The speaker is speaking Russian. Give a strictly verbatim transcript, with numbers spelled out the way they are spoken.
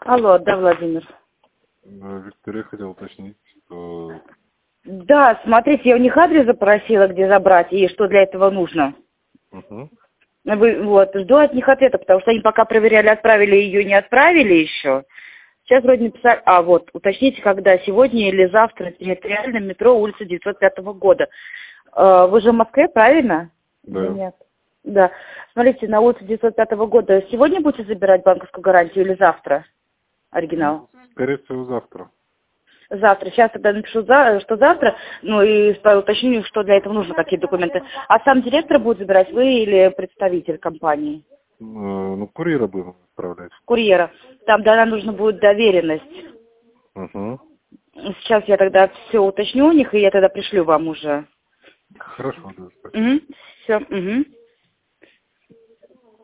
Алло, да, Владимир. Виктория хотел уточнить, что... Да, смотрите, я у них адрес запросила, где забрать, и что для этого нужно. Угу. Вы, вот, жду от них ответа, потому что они пока проверяли, отправили ее, не отправили еще. Сейчас вроде написали, а вот, уточните, когда, сегодня или завтра, территориальное метро, улица девятьсот пятого года. Э, Вы же в Москве, правильно? Да. Или нет? Да. Смотрите, на улице девятьсот пятого года сегодня будете забирать банковскую гарантию или завтра? Оригинал. Скорее всего, завтра. Завтра. Сейчас тогда напишу, за, что завтра, ну и уточню, что для этого нужно, какие документы. А сам директор будет забирать, вы или представитель компании? Э, Ну, курьера будем отправлять. Курьера. Там, да, нам нужно будет доверенность. Угу. Сейчас я тогда все уточню у них, и я тогда пришлю вам уже. Хорошо, да, спасибо. Угу. Все. Угу.